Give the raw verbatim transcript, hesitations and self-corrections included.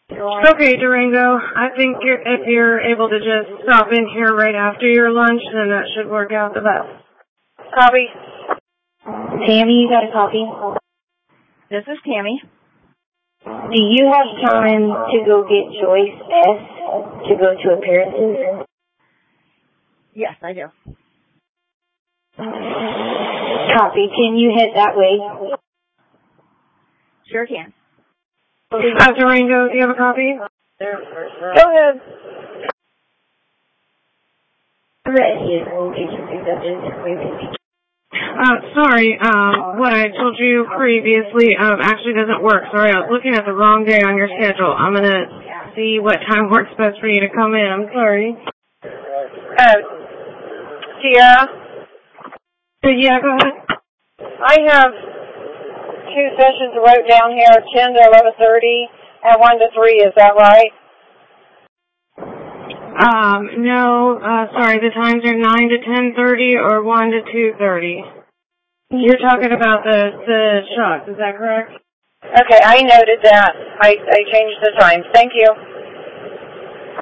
Okay, Durango, I think you're, if you're able to just stop in here right after your lunch, then that should work out the best. Copy. Tammy, you got a copy? This is Tammy. Do you have time to go get Joyce S. to go to appearances? Yes, I do. Copy. Can you head that way? Sure can. Uh, Durango, do you have a copy? Go ahead. Uh, sorry, um, what I told you previously, um, actually doesn't work. Sorry, I was looking at the wrong day on your schedule. I'm gonna see what time works best for you to come in. I'm sorry. Uh, Sierra? Uh, yeah, go ahead. I have two sessions wrote down here, ten to eleven thirty and one to three. Is that right? Um, no, uh, sorry, the times are nine to ten thirty or one to two thirty. You're talking about the, the shots, is that correct? Okay, I noted that. I, I changed the times. Thank you.